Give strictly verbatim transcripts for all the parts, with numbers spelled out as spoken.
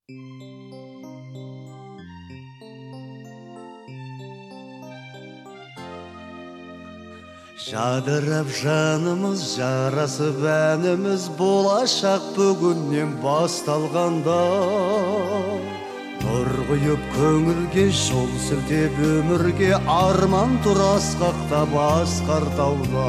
Жадырап жанымыз, жарасып әніміз, болашақ бүгіннен басталғанда. Нұр құйып көңілге, жол сілтеп өмірге, арман тұр асқақтап асқар тауда.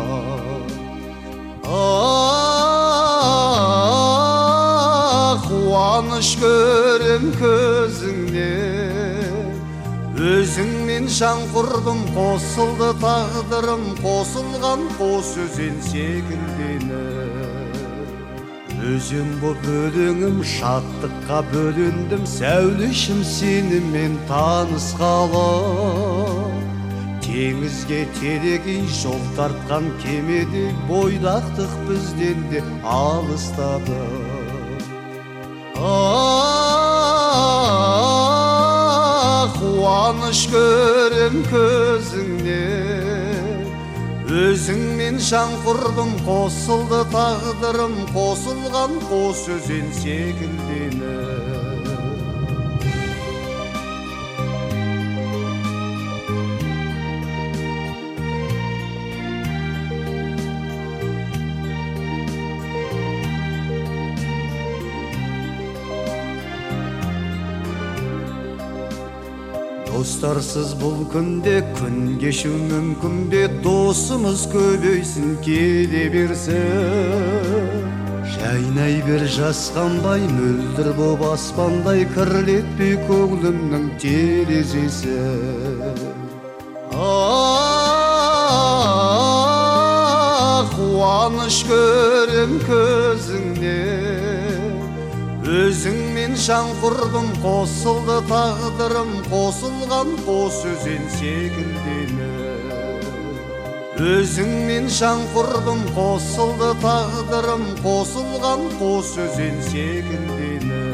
Қуаныш көрем көзіңнен, өзіңмен жан құрдым, қосылды тағдырым, қосылған қос өзен секілденіп. Өзен боп өлеңім, шаттыққа бөлендім, сәулешім сенімен танысқалы. Теңізге терегей жол тартқан кемеде, бойдақтық бізден де алыстады. Қуаныш көрем көзіңнен, өзіңмен жан құрдым, қосылды тағдырым, қосылған қос өзен секілденіп. Достарсыз бұл күнде күн кешу мүмкін бе, досымыз көбейсін келе берсін. Жайнай бер жасқанбай, мөлдір боп аспандай, кірлетпей көңлімнің терезесі. Қуаныш көрем көзіңнен, өзіңмен жан құрдым, қосылды тағдырым, қосылған қос өзен секілденіп. Өзіңмен жан құрдым, қосылды тағдырым, қосылған қос өзен секілденіп.